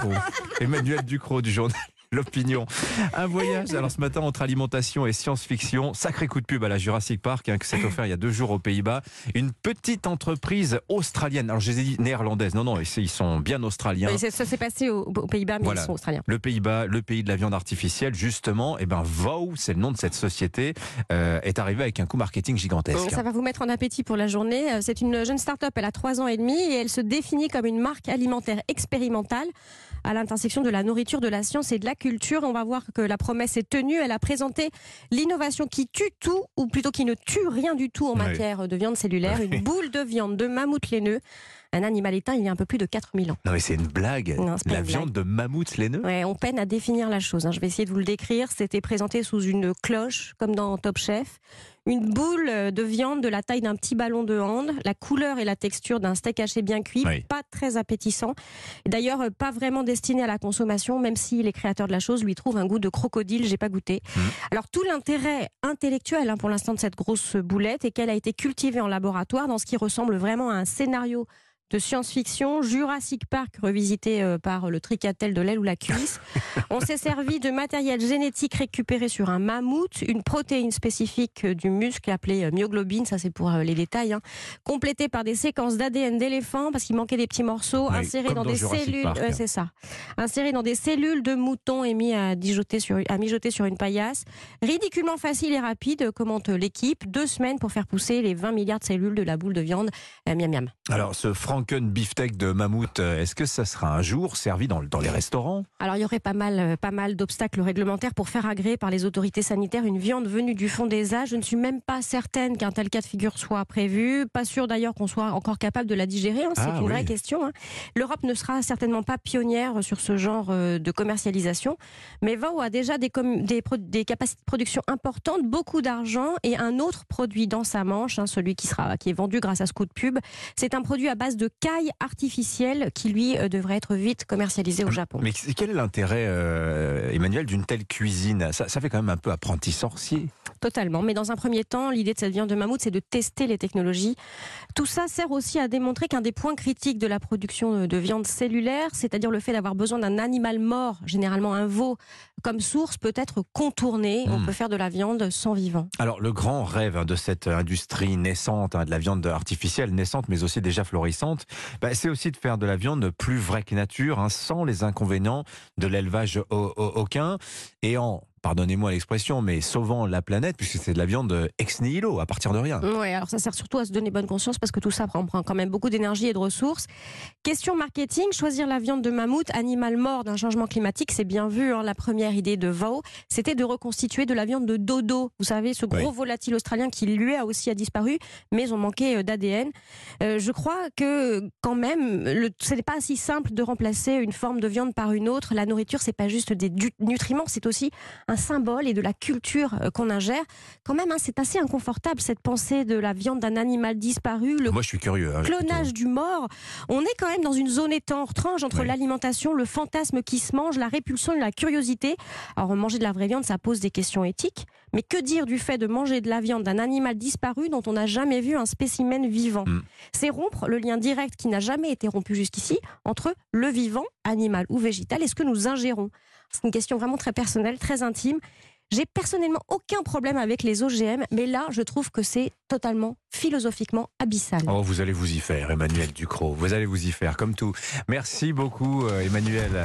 Ducrot. Emmanuel Ducrot du journal L'Opinion. Un voyage, alors ce matin, entre alimentation et science-fiction. Sacré coup de pub à la Jurassic Park, qui s'est offert il y a 2 jours aux Pays-Bas. Une petite entreprise australienne. Alors je les ai dit néerlandaise. Non, ils sont bien australiens. Oui, ça s'est passé aux Pays-Bas, mais voilà. Ils sont australiens. Le Pays-Bas, le pays de la viande artificielle, justement. Et Vow, c'est le nom de cette société, est arrivé avec un coup marketing gigantesque. Ça va vous mettre en appétit pour la journée. C'est une jeune start-up, elle a 3 ans et demi et elle se définit comme une marque alimentaire expérimentale à l'intersection de la nourriture, de la science et de la culture. On va voir que la promesse est tenue. Elle a présenté l'innovation qui tue tout, ou plutôt qui ne tue rien du tout en matière de viande cellulaire. Une boule de viande de mammouth laineux. Un animal éteint il y a un peu plus de 4000 ans. Non mais c'est une blague. Non, la viande de mammouth laineux. Ouais, on peine à définir la chose. Je vais essayer de vous le décrire. C'était présenté sous une cloche, comme dans Top Chef. Une boule de viande de la taille d'un petit ballon de hand, la couleur et la texture d'un steak haché bien cuit, pas très appétissant. D'ailleurs, pas vraiment destiné à la consommation, même si les créateurs de la chose lui trouvent un goût de crocodile, j'ai pas goûté. Alors tout l'intérêt intellectuel pour l'instant de cette grosse boulette est qu'elle a été cultivée en laboratoire dans ce qui ressemble vraiment à un scénario de science-fiction, Jurassic Park revisité par le tricatel de l'aile ou la cuisse. On s'est servi de matériel génétique récupéré sur un mammouth, une protéine spécifique du muscle appelée myoglobine, ça c'est pour les détails, complétée par des séquences d'ADN d'éléphant parce qu'il manquait des petits morceaux, insérés dans des cellules, c'est ça, insérés dans des cellules de mouton et mis à mijoter sur une paillasse. Ridiculement facile et rapide, commente l'équipe. 2 semaines pour faire pousser les 20 milliards de cellules de la boule de viande. Miam miam. Alors ce franken beefsteak de mammouth, est-ce que ça sera un jour servi dans les restaurants ? Alors il y aurait pas mal d'obstacles réglementaires pour faire agréer par les autorités sanitaires une viande venue du fond des âges. Je ne suis même pas certaine qu'un tel cas de figure soit prévu. Pas sûr d'ailleurs qu'on soit encore capable de la digérer. C'est une vraie question. L'Europe ne sera certainement pas pionnière sur ce genre de commercialisation. Mais Vow a déjà des capacités de production importantes, beaucoup d'argent et un autre produit dans sa manche, celui qui est vendu grâce à ce coup de pub. C'est un produit à base de caille artificielle qui, lui, devrait être vite commercialisé au Japon. Mais quel est l'intérêt, Emmanuel, d'une telle cuisine ? Ça fait quand même un peu apprenti sorcier. Totalement. Mais dans un premier temps, l'idée de cette viande de mammouth, c'est de tester les technologies. Tout ça sert aussi à démontrer qu'un des points critiques de la production de viande cellulaire, c'est-à-dire le fait d'avoir besoin d'un animal mort, généralement un veau, comme source, peut être contourné. On peut faire de la viande sans vivant. Alors, le grand rêve de cette industrie naissante, de la viande artificielle naissante, mais aussi déjà florissante, c'est aussi de faire de la viande plus vraie que nature, sans les inconvénients de l'élevage aucun, et en, pardonnez-moi l'expression, mais sauvant la planète, puisque c'est de la viande ex nihilo, à partir de rien. Oui, alors ça sert surtout à se donner bonne conscience, parce que tout ça prend quand même beaucoup d'énergie et de ressources. Question marketing, choisir la viande de mammouth, animal mort d'un changement climatique, c'est bien vu. La première idée de Vow, c'était de reconstituer de la viande de dodo. Vous savez, ce gros volatile australien qui, lui, a aussi disparu, mais on manquait d'ADN. Je crois que, quand même, ce n'est pas si simple de remplacer une forme de viande par une autre. La nourriture, c'est pas juste des nutriments, c'est aussi un symbole et de la culture qu'on ingère. Quand même, c'est assez inconfortable cette pensée de la viande d'un animal disparu, le Moi, je suis curieux, clonage du mort. On est quand même dans une zone étrange entre l'alimentation, le fantasme qui se mange, la répulsion et la curiosité. Alors, manger de la vraie viande, ça pose des questions éthiques. Mais que dire du fait de manger de la viande d'un animal disparu dont on n'a jamais vu un spécimen vivant ? C'est rompre le lien direct qui n'a jamais été rompu jusqu'ici entre le vivant, animal ou végétal, et ce que nous ingérons. C'est une question vraiment très personnelle, très intime. J'ai personnellement aucun problème avec les OGM, mais là, je trouve que c'est totalement philosophiquement abyssal. Oh, vous allez vous y faire, Emmanuel Ducrot. Vous allez vous y faire, comme tout. Merci beaucoup, Emmanuel.